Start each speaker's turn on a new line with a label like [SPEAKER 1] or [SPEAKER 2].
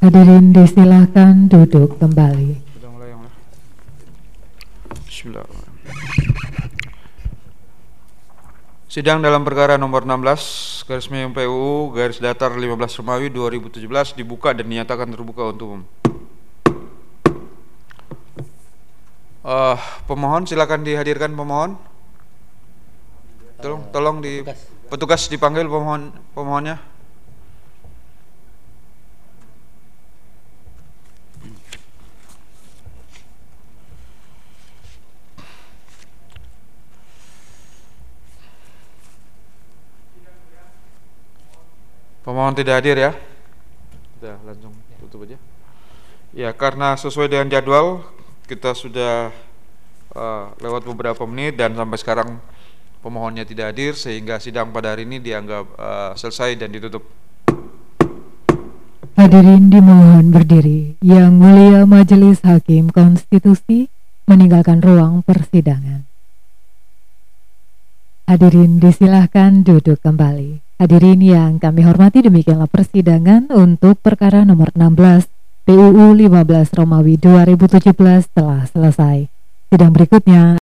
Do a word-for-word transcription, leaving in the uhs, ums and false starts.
[SPEAKER 1] Hadirin disilahkan duduk kembali.
[SPEAKER 2] Sudah mulai yang mana? Bismillahirrahmanirrahim. Sidang dalam perkara nomor enam belas garis miring P U U garis datar lima belas Romawi dua ribu tujuh belas dibuka dan dinyatakan terbuka untuk umum. Uh, pemohon silakan dihadirkan pemohon. Tolong, tolong di petugas dipanggil pemohon pemohonnya. Pemohon tidak hadir ya. Kita langsung tutup aja. Ya, karena sesuai dengan jadwal kita sudah uh, lewat beberapa menit dan sampai sekarang pemohonnya tidak hadir sehingga sidang pada hari ini dianggap uh, selesai dan ditutup.
[SPEAKER 1] Hadirin dimohon berdiri. Yang Mulia Majelis Hakim Konstitusi meninggalkan ruang persidangan. Hadirin disilahkan duduk kembali. Hadirin yang kami hormati, demikianlah persidangan untuk perkara nomor enam belas P U U lima belas Romawi dua ribu tujuh belas telah selesai. Sidang berikutnya